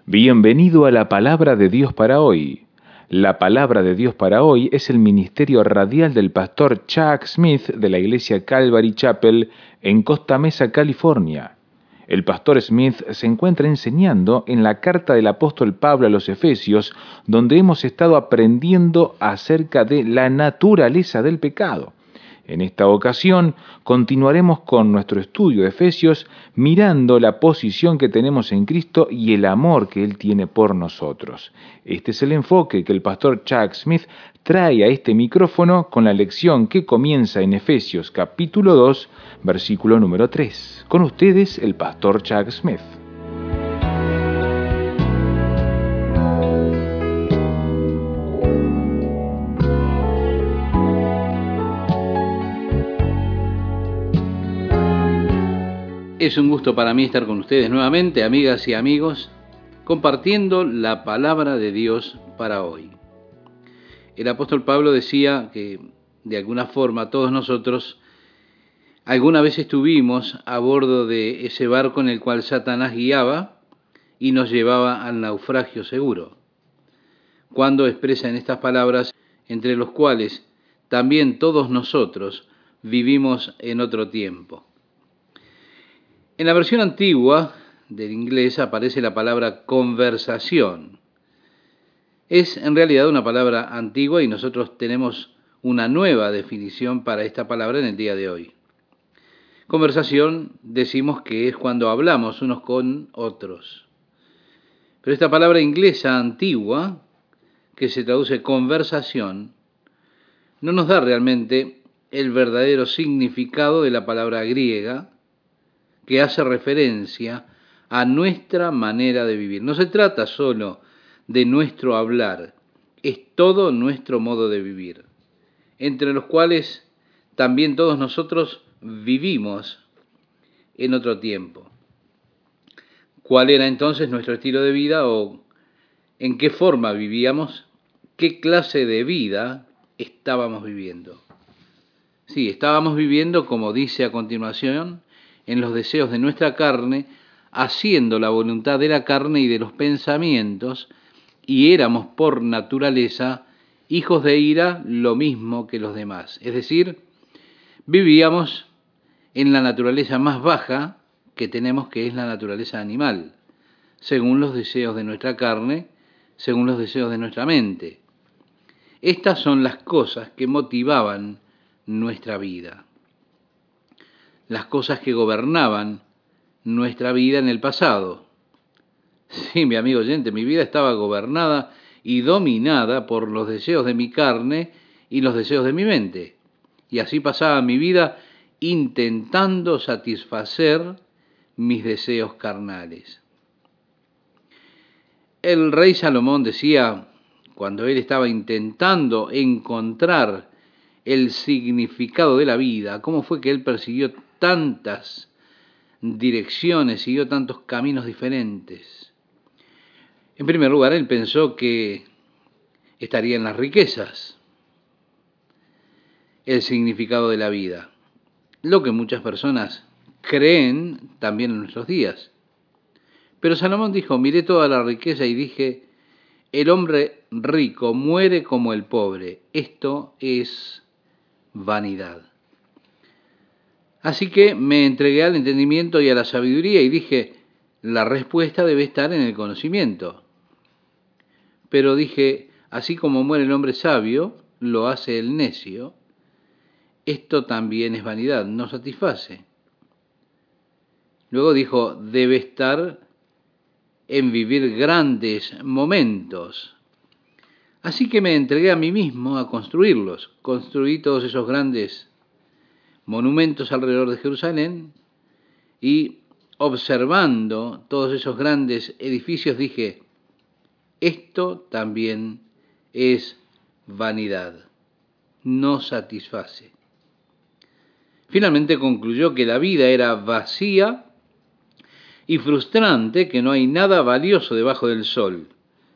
Bienvenido a la Palabra de Dios para hoy. La Palabra de Dios para hoy es el ministerio radial del pastor Chuck Smith de la iglesia Calvary Chapel en Costa Mesa, California. El pastor Smith se encuentra enseñando en la carta del apóstol Pablo a los Efesios, donde hemos estado aprendiendo acerca de la naturaleza del pecado. En esta ocasión continuaremos con nuestro estudio de Efesios mirando la posición que tenemos en Cristo y el amor que Él tiene por nosotros. Este es el enfoque que el pastor Chuck Smith trae a este micrófono con la lección que comienza en Efesios capítulo 2, versículo número 3. Con ustedes el pastor Chuck Smith. Es un gusto para mí estar con ustedes nuevamente, amigas y amigos, compartiendo la palabra de Dios para hoy. El apóstol Pablo decía que, de alguna forma, todos nosotros alguna vez estuvimos a bordo de ese barco en el cual Satanás guiaba y nos llevaba al naufragio seguro. Cuando expresa en estas palabras, entre los cuales también todos nosotros vivimos en otro tiempo. En la versión antigua del inglés aparece la palabra conversación. Es en realidad una palabra antigua y nosotros tenemos una nueva definición para esta palabra en el día de hoy. Conversación decimos que es cuando hablamos unos con otros. Pero esta palabra inglesa antigua, que se traduce conversación, no nos da realmente el verdadero significado de la palabra griega, que hace referencia a nuestra manera de vivir. No se trata solo de nuestro hablar, es todo nuestro modo de vivir, entre los cuales también todos nosotros vivimos en otro tiempo. ¿Cuál era entonces nuestro estilo de vida o en qué forma vivíamos? ¿Qué clase de vida estábamos viviendo? Sí, estábamos viviendo, como dice a continuación, en los deseos de nuestra carne, haciendo la voluntad de la carne y de los pensamientos, y éramos por naturaleza hijos de ira lo mismo que los demás. Es decir, vivíamos en la naturaleza más baja que tenemos, que es la naturaleza animal, según los deseos de nuestra carne, según los deseos de nuestra mente. Estas son las cosas que motivaban nuestra vida, las cosas que gobernaban nuestra vida en el pasado. Sí, mi amigo oyente, mi vida estaba gobernada y dominada por los deseos de mi carne y los deseos de mi mente. Y así pasaba mi vida intentando satisfacer mis deseos carnales. El rey Salomón decía, cuando él estaba intentando encontrar el significado de la vida, cómo fue que él persiguió tantas direcciones, siguió tantos caminos diferentes. En primer lugar, él pensó que estaría en las riquezas, el significado de la vida, lo que muchas personas creen también en nuestros días. Pero Salomón dijo, miré toda la riqueza y dije, el hombre rico muere como el pobre, esto es vanidad. Así que me entregué al entendimiento y a la sabiduría y dije, la respuesta debe estar en el conocimiento. Pero dije, así como muere el hombre sabio, lo hace el necio, esto también es vanidad, no satisface. Luego dijo, debe estar en vivir grandes momentos. Así que me entregué a mí mismo a construirlos. Construí todos esos grandes monumentos alrededor de Jerusalén y observando todos esos grandes edificios dije, esto también es vanidad, no satisface. Finalmente concluyó que la vida era vacía y frustrante, que no hay nada valioso debajo del sol.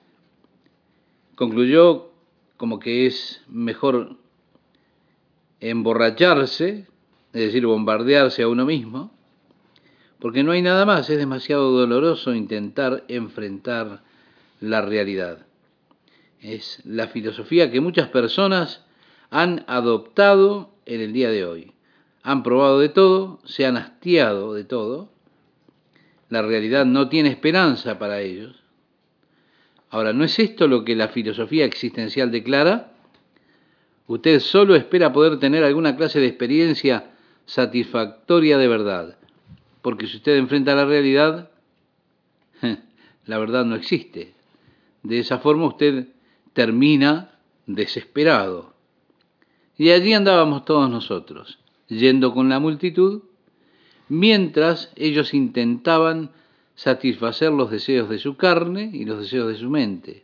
Concluyó como que es mejor emborracharse, es decir, bombardearse a uno mismo, porque no hay nada más, es demasiado doloroso intentar enfrentar la realidad. Es la filosofía que muchas personas han adoptado en el día de hoy. Han probado de todo, se han hastiado de todo. La realidad no tiene esperanza para ellos. Ahora, ¿no es esto lo que la filosofía existencial declara? Usted solo espera poder tener alguna clase de experiencia satisfactoria de verdad, porque si usted enfrenta la realidad, la verdad no existe. De esa forma usted termina desesperado. Y allí andábamos todos nosotros, yendo con la multitud, mientras ellos intentaban satisfacer los deseos de su carne y los deseos de su mente.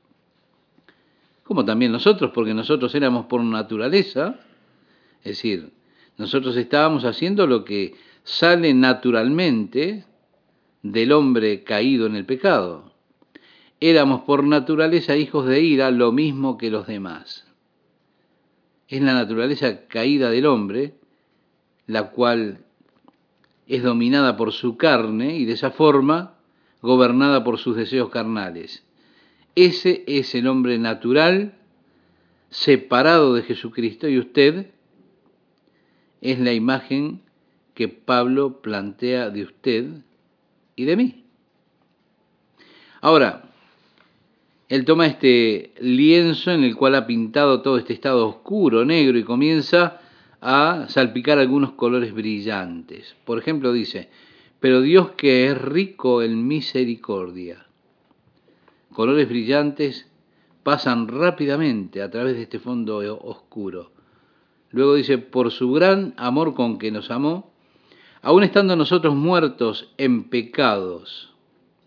Como también nosotros, porque nosotros éramos por naturaleza, es decir, nosotros estábamos haciendo lo que sale naturalmente del hombre caído en el pecado. Éramos por naturaleza hijos de ira, lo mismo que los demás. Es la naturaleza caída del hombre, la cual es dominada por su carne y de esa forma gobernada por sus deseos carnales. Ese es el hombre natural, separado de Jesucristo, y usted es la imagen que Pablo plantea de usted y de mí. Ahora, él toma este lienzo en el cual ha pintado todo este estado oscuro, negro, y comienza a salpicar algunos colores brillantes. Por ejemplo, dice, pero Dios que es rico en misericordia. Colores brillantes pasan rápidamente a través de este fondo oscuro. Luego dice, por su gran amor con que nos amó, aun estando nosotros muertos en pecados.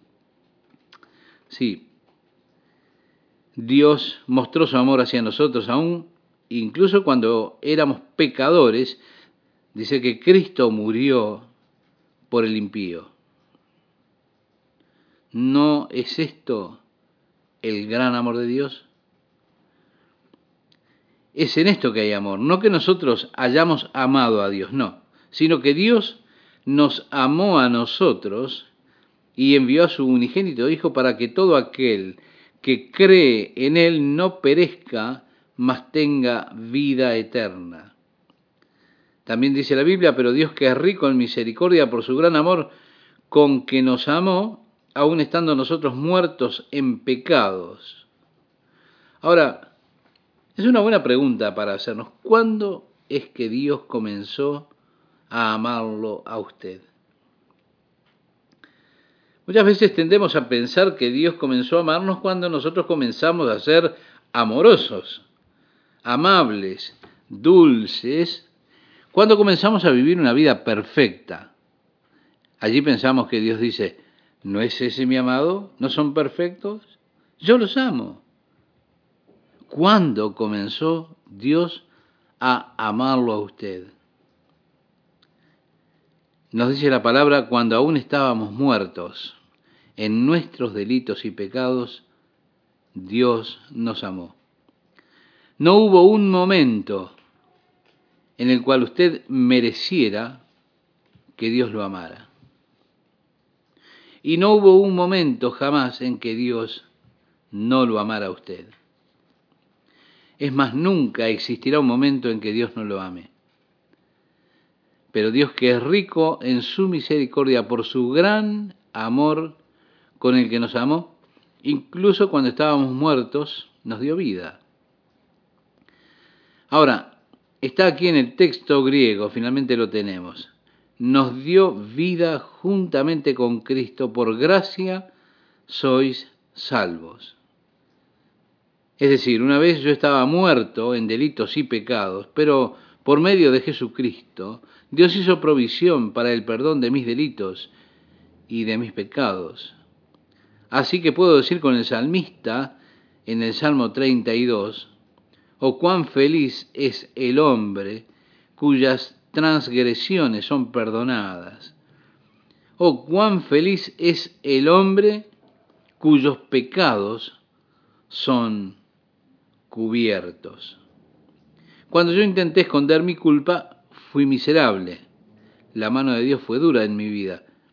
Sí, Dios mostró su amor hacia nosotros aún, incluso cuando éramos pecadores. Dice que Cristo murió por el impío. ¿No es esto el gran amor de Dios? Es en esto que hay amor, no que nosotros hayamos amado a Dios, no, sino que Dios nos amó a nosotros y envió a su unigénito Hijo para que todo aquel que cree en Él no perezca, mas tenga vida eterna. También dice la Biblia, pero Dios que es rico en misericordia por su gran amor con que nos amó, aun estando nosotros muertos en pecados. Ahora, es una buena pregunta para hacernos. ¿Cuándo es que Dios comenzó a amarlo a usted? Muchas veces tendemos a pensar que Dios comenzó a amarnos cuando nosotros comenzamos a ser amorosos, amables, dulces, cuando comenzamos a vivir una vida perfecta. Allí pensamos que Dios dice, ¿no es ese mi amado? ¿No son perfectos? Yo los amo. ¿Cuándo comenzó Dios a amarlo a usted? Nos dice la palabra, cuando aún estábamos muertos en nuestros delitos y pecados, Dios nos amó. No hubo un momento en el cual usted mereciera que Dios lo amara. Y no hubo un momento jamás en que Dios no lo amara a usted. Es más, nunca existirá un momento en que Dios no lo ame. Pero Dios, que es rico en su misericordia por su gran amor con el que nos amó, incluso cuando estábamos muertos, nos dio vida. Ahora, está aquí en el texto griego, finalmente lo tenemos. Nos dio vida juntamente con Cristo, por gracia sois salvos. Es decir, una vez yo estaba muerto en delitos y pecados, pero por medio de Jesucristo, Dios hizo provisión para el perdón de mis delitos y de mis pecados. Así que puedo decir con el salmista en el Salmo 32, oh cuán feliz es el hombre cuyas transgresiones son perdonadas. Oh cuán feliz es el hombre cuyos pecados son cubiertos. Cuando yo intenté esconder mi culpa, fui miserable. La mano de Dios fue dura en mi vida.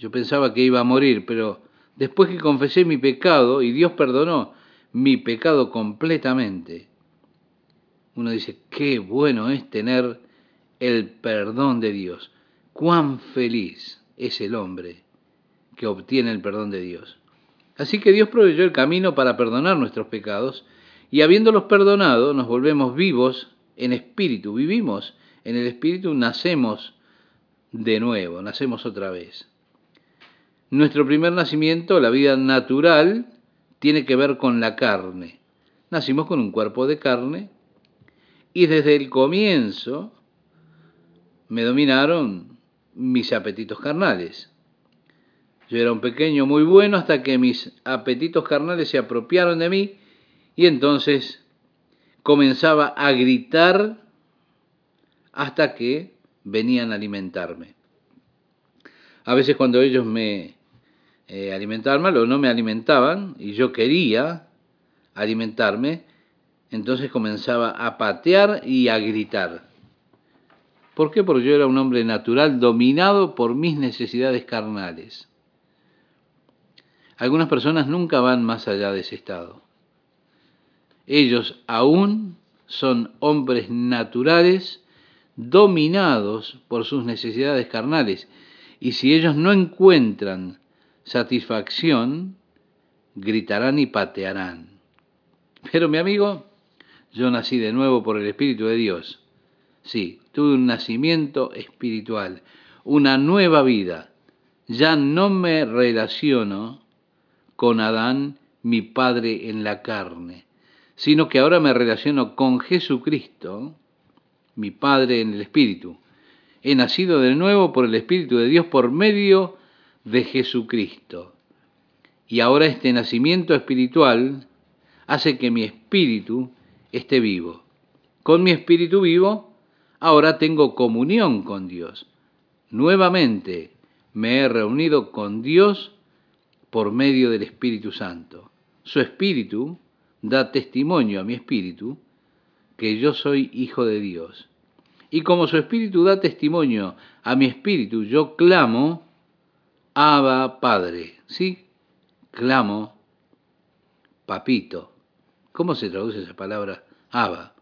Yo pensaba que iba a morir, pero después que confesé mi pecado y Dios perdonó mi pecado completamente, uno dice, qué bueno es tener el perdón de Dios. Cuán feliz es el hombre que obtiene el perdón de Dios. Así que Dios proveyó el camino para perdonar nuestros pecados y habiéndolos perdonado nos volvemos vivos en espíritu, vivimos en el espíritu, nacemos de nuevo, nacemos otra vez. Nuestro primer nacimiento, la vida natural, tiene que ver con la carne. Nacimos con un cuerpo de carne y desde el comienzo me dominaron mis apetitos carnales. Yo era un pequeño muy bueno hasta que mis apetitos carnales se apropiaron de mí y entonces comenzaba a gritar hasta que venían a alimentarme. A veces cuando ellos me alimentaban mal o no me alimentaban y yo quería alimentarme, entonces comenzaba a patear y a gritar. ¿Por qué? Porque yo era un hombre natural dominado por mis necesidades carnales. Algunas personas nunca van más allá de ese estado. Ellos aún son hombres naturales dominados por sus necesidades carnales. Y si ellos no encuentran satisfacción, gritarán y patearán. Pero mi amigo, yo nací de nuevo por el Espíritu de Dios. Sí, tuve un nacimiento espiritual, una nueva vida. Ya no me relaciono con Adán, mi padre en la carne, sino que ahora me relaciono con Jesucristo, mi Padre en el Espíritu. He nacido de nuevo por el Espíritu de Dios por medio de Jesucristo. Y ahora este nacimiento espiritual hace que mi espíritu esté vivo. Con mi espíritu vivo, ahora tengo comunión con Dios. Nuevamente me he reunido con Dios por medio del Espíritu Santo. Su Espíritu da testimonio a mi espíritu que yo soy hijo de Dios. Y como su Espíritu da testimonio a mi espíritu, yo clamo, Abba Padre. ¿Sí? Clamo, papito. ¿Cómo se traduce esa palabra? Abba.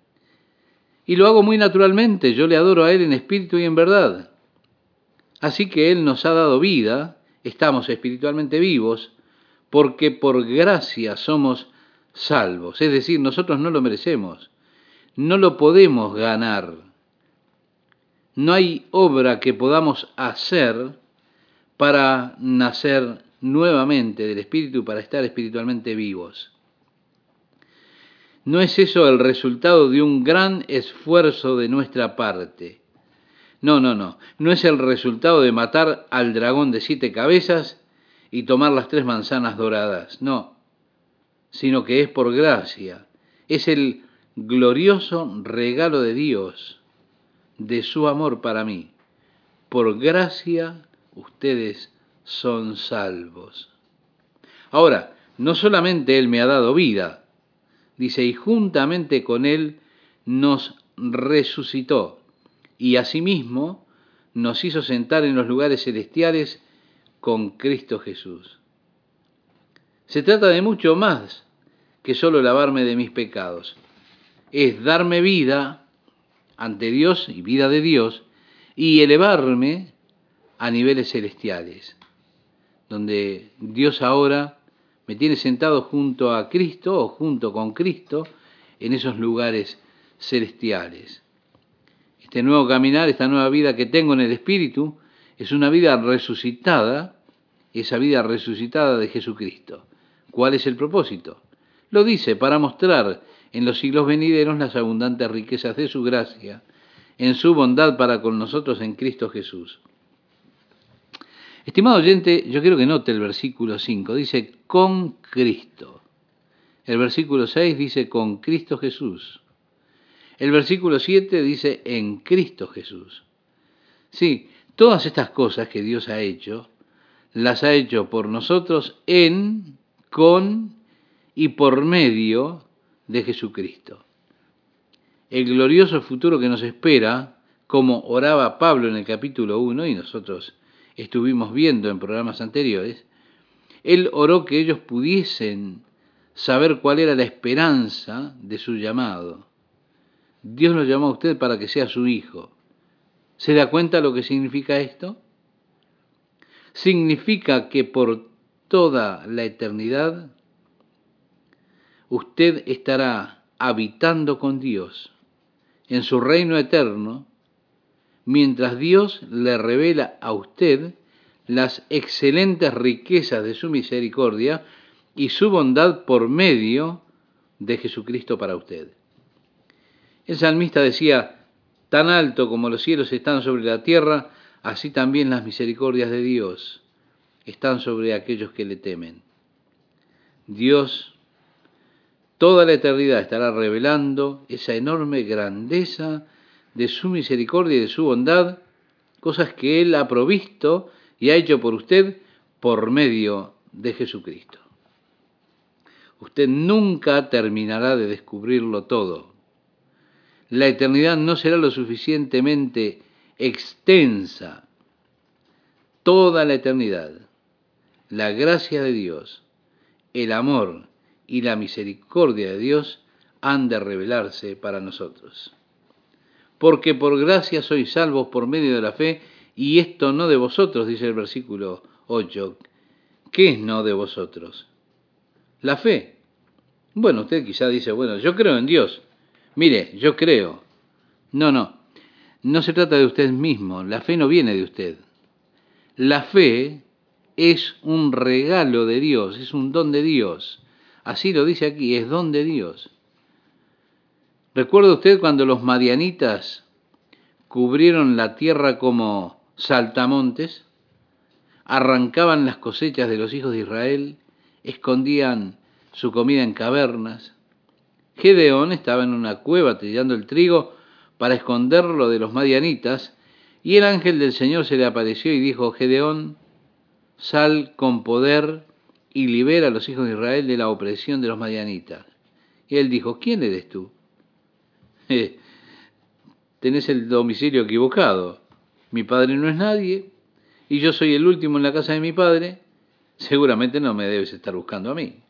Y lo hago muy naturalmente, yo le adoro a Él en espíritu y en verdad. Así que Él nos ha dado vida, estamos espiritualmente vivos, porque por gracia somos salvos. Es decir, nosotros no lo merecemos, no lo podemos ganar. No hay obra que podamos hacer para nacer nuevamente del Espíritu, para estar espiritualmente vivos. No es eso el resultado de un gran esfuerzo de nuestra parte. No. No es el resultado de matar al dragón de 7 cabezas y tomar las 3 manzanas doradas. No, sino que es por gracia. Es el glorioso regalo de Dios, de su amor para mí. Por gracia ustedes son salvos. Ahora, no solamente Él me ha dado vida, dice, y juntamente con Él nos resucitó, y asimismo nos hizo sentar en los lugares celestiales con Cristo Jesús. Se trata de mucho más que solo lavarme de mis pecados. Es darme vida ante Dios y vida de Dios y elevarme a niveles celestiales, donde Dios ahora me tiene sentado junto a Cristo o junto con Cristo en esos lugares celestiales. Este nuevo caminar, esta nueva vida que tengo en el Espíritu, es una vida resucitada, esa vida resucitada de Jesucristo. ¿Cuál es el propósito? Lo dice para mostrar en los siglos venideros las abundantes riquezas de su gracia, en su bondad para con nosotros en Cristo Jesús. Estimado oyente, yo quiero que note el versículo 5, dice con Cristo. El versículo 6 dice con Cristo Jesús. El versículo 7 dice en Cristo Jesús. Sí, todas estas cosas que Dios ha hecho, las ha hecho por nosotros en, con y por medio de Jesucristo. El glorioso futuro que nos espera, como oraba Pablo en el capítulo 1 y nosotros estuvimos viendo en programas anteriores, Él oró que ellos pudiesen saber cuál era la esperanza de su llamado. Dios lo llamó a usted para que sea su hijo. ¿Se da cuenta lo que significa esto? Significa que por toda la eternidad usted estará habitando con Dios en su reino eterno, mientras Dios le revela a usted las excelentes riquezas de su misericordia y su bondad por medio de Jesucristo para usted. El salmista decía, tan alto como los cielos están sobre la tierra, así también las misericordias de Dios están sobre aquellos que le temen. Dios toda la eternidad estará revelando esa enorme grandeza de su misericordia y de su bondad, cosas que Él ha provisto y ha hecho por usted por medio de Jesucristo. Usted nunca terminará de descubrirlo todo. La eternidad no será lo suficientemente extensa. Toda la eternidad, la gracia de Dios, el amor y la misericordia de Dios han de revelarse para nosotros. Porque por gracia sois salvos por medio de la fe, y esto no de vosotros, dice el versículo 8. ¿Qué es no de vosotros? La fe. Bueno, usted quizá dice, bueno, yo creo en Dios. Mire, yo creo. No se trata de usted mismo, la fe no viene de usted. La fe es un regalo de Dios, es un don de Dios. Así lo dice aquí, es don de Dios. ¿Recuerda usted cuando los madianitas cubrieron la tierra como saltamontes? Arrancaban las cosechas de los hijos de Israel, escondían su comida en cavernas. Gedeón estaba en una cueva trillando el trigo para esconderlo de los madianitas, y el ángel del Señor se le apareció y dijo, Gedeón, sal con poder y libera a los hijos de Israel de la opresión de los madianitas. Y él dijo, ¿quién eres tú? Tenés el domicilio equivocado. Mi padre no es nadie, y yo soy el último en la casa de mi padre. Seguramente no me debes estar buscando a mí.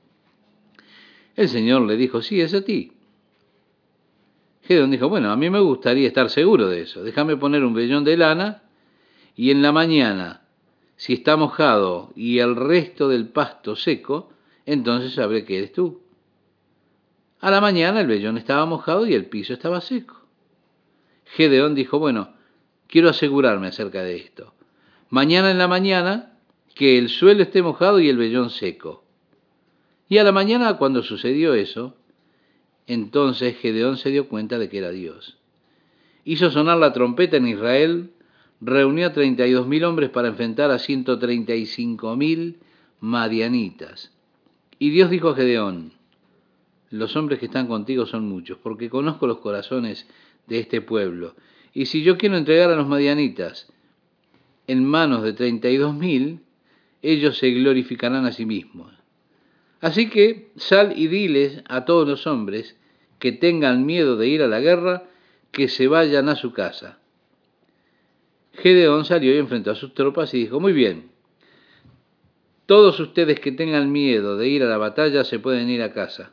El Señor le dijo, sí, es a ti. Gedeón dijo, bueno, a mí me gustaría estar seguro de eso. Déjame poner un vellón de lana y en la mañana, si está mojado y el resto del pasto seco, entonces sabré que eres tú. A la mañana el vellón estaba mojado y el piso estaba seco. Gedeón dijo, bueno, quiero asegurarme acerca de esto. Mañana en la mañana, que el suelo esté mojado y el vellón seco. Y a la mañana, cuando sucedió eso, entonces Gedeón se dio cuenta de que era Dios. Hizo sonar la trompeta en Israel, reunió a 32.000 hombres para enfrentar a 135.000 madianitas. Y Dios dijo a Gedeón, los hombres que están contigo son muchos, porque conozco los corazones de este pueblo. Y si yo quiero entregar a los madianitas en manos de 32.000, ellos se glorificarán a sí mismos. Así que sal y diles a todos los hombres que tengan miedo de ir a la guerra, que se vayan a su casa. Gedeón salió y enfrentó a sus tropas y dijo, muy bien, todos ustedes que tengan miedo de ir a la batalla se pueden ir a casa.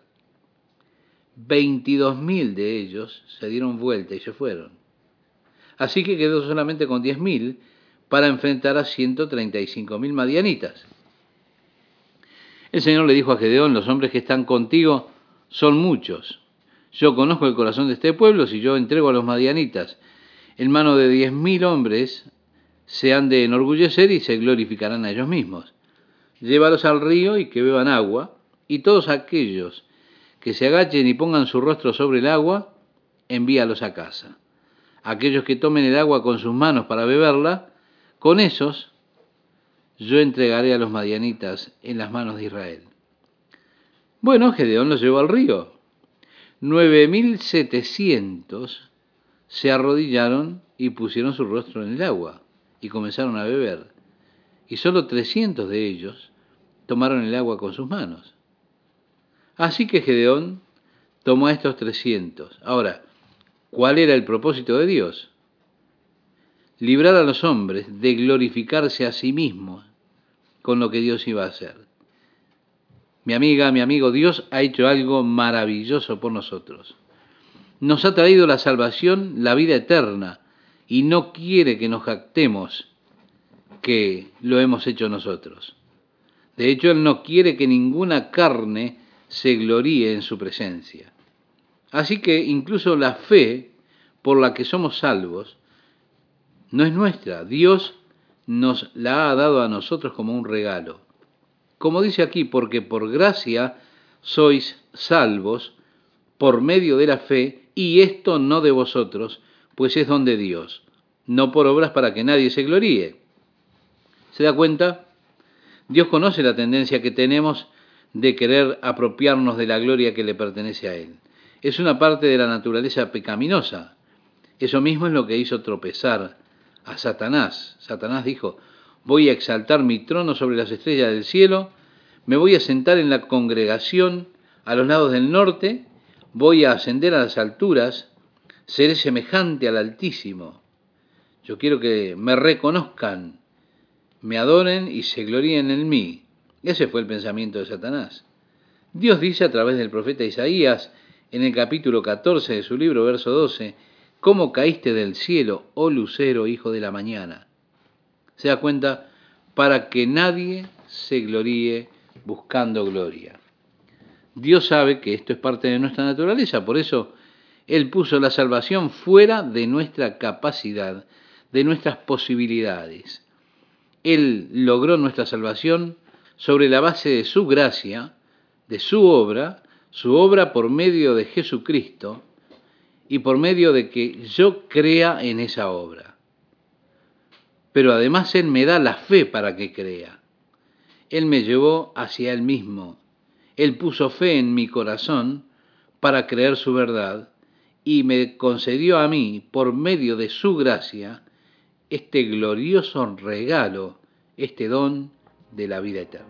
22.000 de ellos se dieron vuelta y se fueron. Así que quedó solamente con 10.000 para enfrentar a 135.000 madianitas. El Señor le dijo a Gedeón, los hombres que están contigo son muchos. Yo conozco el corazón de este pueblo, si yo entrego a los madianitas en mano de 10.000 hombres, se han de enorgullecer y se glorificarán a ellos mismos. Llévalos al río y que beban agua, y todos aquellos que se agachen y pongan su rostro sobre el agua, envíalos a casa. Aquellos que tomen el agua con sus manos para beberla, con esos yo entregaré a los madianitas en las manos de Israel. Bueno, Gedeón los llevó al río. 9.700 se arrodillaron y pusieron su rostro en el agua y comenzaron a beber. Y solo 300 de ellos tomaron el agua con sus manos. Así que Gedeón tomó a estos 300. Ahora, ¿cuál era el propósito de Dios? librar a los hombres de glorificarse a sí mismos con lo que Dios iba a hacer. Mi amiga, mi amigo, Dios ha hecho algo maravilloso por nosotros. Nos ha traído la salvación, la vida eterna, y no quiere que nos jactemos que lo hemos hecho nosotros. De hecho, Él no quiere que ninguna carne se gloríe en su presencia. Así que incluso la fe por la que somos salvos no es nuestra. Dios nos la ha dado a nosotros como un regalo. Como dice aquí, porque por gracia sois salvos por medio de la fe, y esto no de vosotros, pues es don de Dios, no por obras para que nadie se gloríe. ¿Se da cuenta? Dios conoce la tendencia que tenemos de querer apropiarnos de la gloria que le pertenece a Él. Es una parte de la naturaleza pecaminosa. Eso mismo es lo que hizo tropezar a Satanás. Satanás dijo: voy a exaltar mi trono sobre las estrellas del cielo, me voy a sentar en la congregación a los lados del norte, voy a ascender a las alturas, seré semejante al Altísimo. Yo quiero que me reconozcan, me adoren y se gloríen en mí. Ese fue el pensamiento de Satanás. Dios dice a través del profeta Isaías, en el capítulo 14 de su libro, verso 12, ¿cómo caíste del cielo, oh lucero, hijo de la mañana? ¿Se da cuenta? Para que nadie se gloríe buscando gloria. Dios sabe que esto es parte de nuestra naturaleza, por eso Él puso la salvación fuera de nuestra capacidad, de nuestras posibilidades. Él logró nuestra salvación sobre la base de su gracia, de su obra por medio de Jesucristo y por medio de que yo crea en esa obra. Pero además Él me da la fe para que crea. Él me llevó hacia Él mismo. Él puso fe en mi corazón para creer su verdad y me concedió a mí, por medio de su gracia, este glorioso regalo, este don de la vida eterna.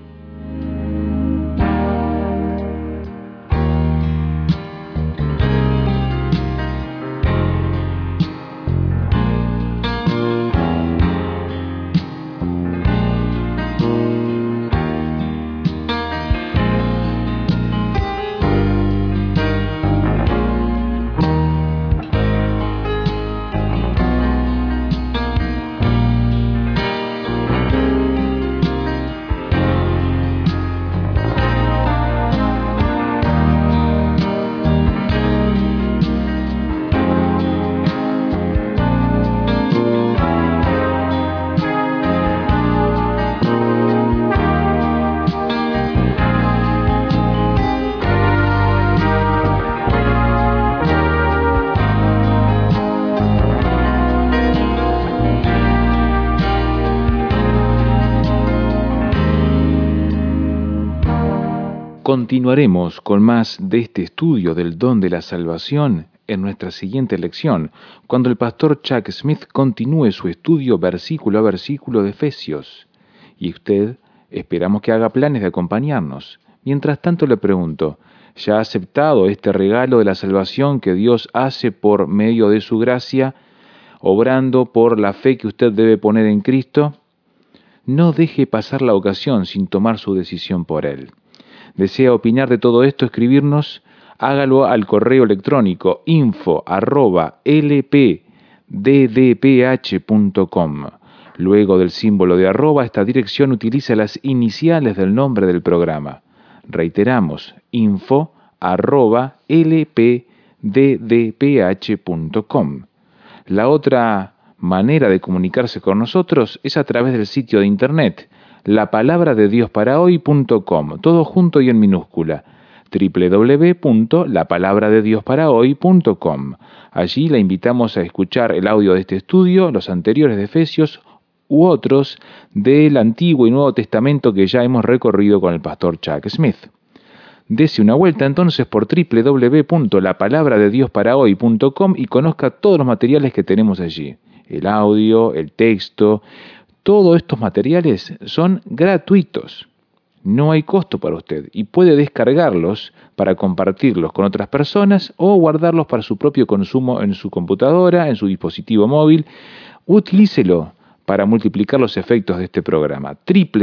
Continuaremos con más de este estudio del don de la salvación en nuestra siguiente lección, cuando el pastor Chuck Smith continúe su estudio versículo a versículo de Efesios. Y usted, esperamos que haga planes de acompañarnos. Mientras tanto le pregunto, ¿ya ha aceptado este regalo de la salvación que Dios hace por medio de su gracia, obrando por la fe que usted debe poner en Cristo? No deje pasar la ocasión sin tomar su decisión por Él. ¿Desea opinar de todo esto? Escribirnos, hágalo al correo electrónico info@lpddph.com. Luego del símbolo de arroba, esta dirección utiliza las iniciales del nombre del programa. Reiteramos, info@lpddph.com. La otra manera de comunicarse con nosotros es a través del sitio de internet lapalabradeDiosParaHoy.com, todo junto y en minúscula, www.lapalabradeDiosParaHoy.com. Allí la invitamos a escuchar el audio de este estudio, los anteriores de Efesios u otros del Antiguo y Nuevo Testamento que ya hemos recorrido con el pastor Chuck Smith. Dese una vuelta entonces por www.lapalabradeDiosParaHoy.com y conozca todos los materiales que tenemos allí, el audio, el texto. Todos estos materiales son gratuitos. no hay costo para usted y puede descargarlos para compartirlos con otras personas o guardarlos para su propio consumo en su computadora, en su dispositivo móvil. Utilícelo para multiplicar los efectos de este programa.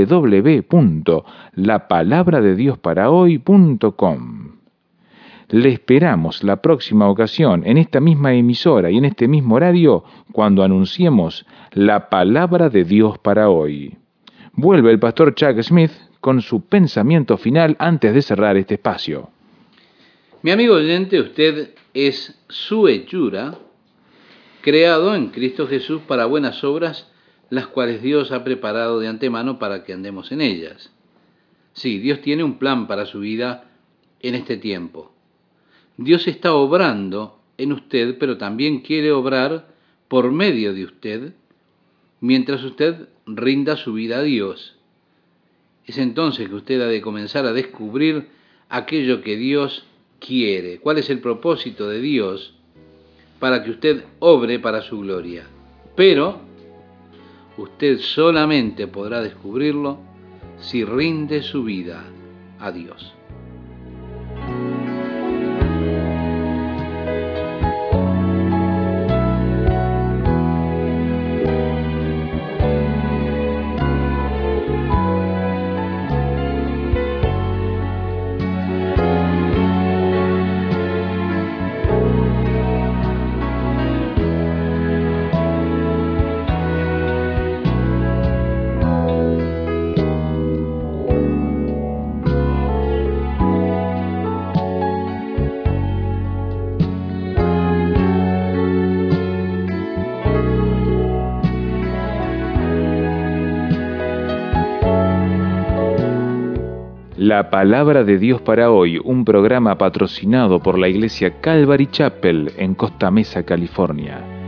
www.lapalabradediosparahoy.com. Le esperamos la próxima ocasión en esta misma emisora y en este mismo horario cuando anunciemos la palabra de Dios para hoy. Vuelve el pastor Chuck Smith con su pensamiento final antes de cerrar este espacio. Mi amigo oyente, usted es su hechura, creado en Cristo Jesús para buenas obras, las cuales Dios ha preparado de antemano para que andemos en ellas. Sí, Dios tiene un plan para su vida en este tiempo. Dios está obrando en usted, pero también quiere obrar por medio de usted, mientras usted rinda su vida a Dios. Es entonces que usted ha de comenzar a descubrir aquello que Dios quiere. ¿Cuál es el propósito de Dios para que usted obre para su gloria? Pero usted solamente podrá descubrirlo si rinde su vida a Dios. La palabra de Dios para hoy, un programa patrocinado por la iglesia Calvary Chapel en Costa Mesa, California.